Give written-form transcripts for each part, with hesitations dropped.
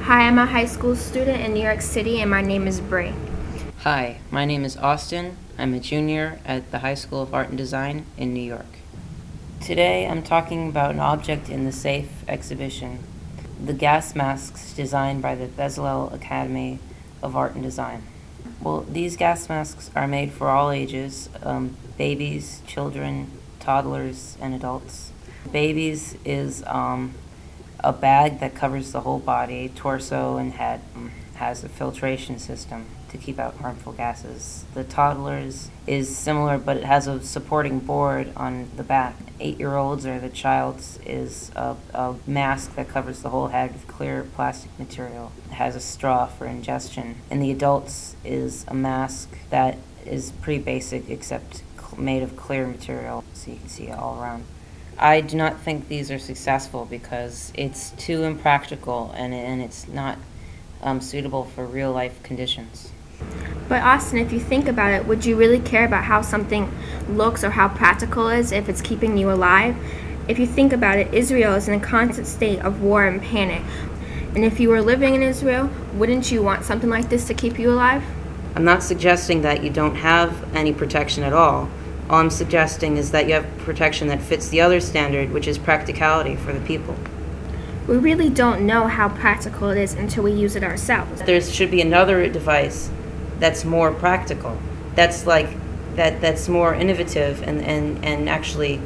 Hi, I'm a high school student in New York City, and my name is Brie. Hi, my name is Austin. I'm a junior at the High School of Art and Design in New York. Today I'm talking about an object in the SAFE exhibition, the gas masks designed by the Bezalel Academy of Art and Design. Well, these gas masks are made for all ages, babies, children, toddlers, and adults. Babies is a bag that covers the whole body, torso, and head. Has a filtration system to keep out harmful gases. The toddlers is similar, but it has a supporting board on the back. 8-year-olds or the child's is a mask that covers the whole head with clear plastic material. It has a straw for ingestion. And the adults is a mask that is pretty basic except made of clear material, so you can see it all around. I do not think these are successful because it's too impractical and it's not suitable for real life conditions. But Austin, if you think about it, would you really care about how something looks or how practical it is if it's keeping you alive? If you think about it, Israel is in a constant state of war and panic. And if you were living in Israel, wouldn't you want something like this to keep you alive? I'm not suggesting that you don't have any protection at all. All I'm suggesting is that you have protection that fits the other standard, which is practicality for the people. We really don't know how practical it is until we use it ourselves. There should be another device that's more practical, that's more innovative and actually,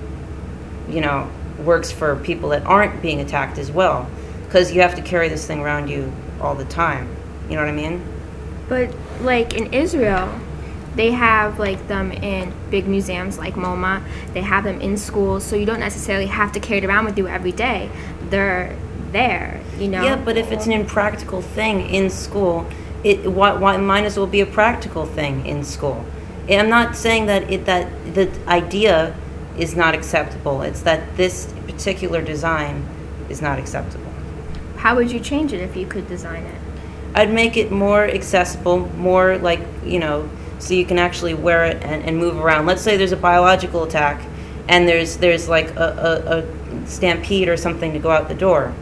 works for people that aren't being attacked as well, because you have to carry this thing around you all the time. You know what I mean? But like in Israel, they have them in big museums like MoMA. They have them in schools, so you don't necessarily have to carry it around with you every day. They're there. Yeah, but if it's an impractical thing in school, why might as well be a practical thing in school. I'm not saying that the idea is not acceptable. It's that this particular design is not acceptable. How would you change it if you could design it? I'd make it more accessible, more so you can actually wear it and move around. Let's say there's a biological attack and there's like a stampede or something to go out the door.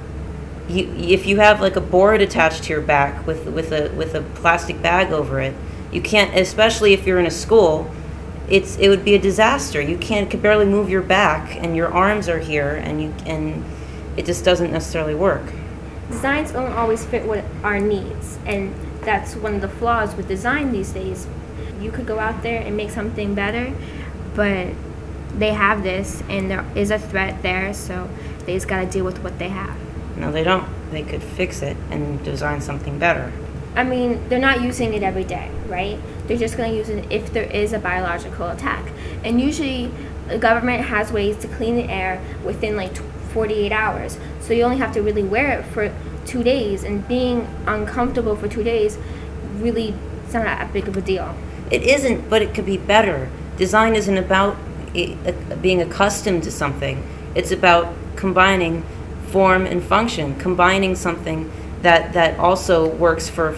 If you have like a board attached to your back with a plastic bag over it, you can't, especially if you're in a school, it would be a disaster. You could barely move your back and your arms are here and it just doesn't necessarily work. Designs don't always fit what our needs, and that's one of the flaws with design these days. You could go out there and make something better, but they have this and there is a threat there, so they just got to deal with what they have. No, they don't. They could fix it and design something better. I mean, they're not using it every day, right? They're just going to use it if there is a biological attack. And usually the government has ways to clean the air within 48 hours. So you only have to really wear it for 2 days, and being uncomfortable for 2 days really is not that big of a deal. It isn't, but it could be better. Design isn't about being accustomed to something. It's about combining form and function, combining something that also works for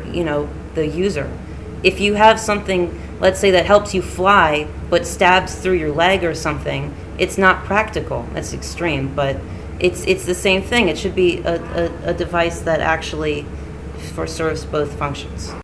the user. If you have something, let's say, that helps you fly but stabs through your leg or something, it's not practical. That's extreme, but it's the same thing. It should be a device that actually serves both functions.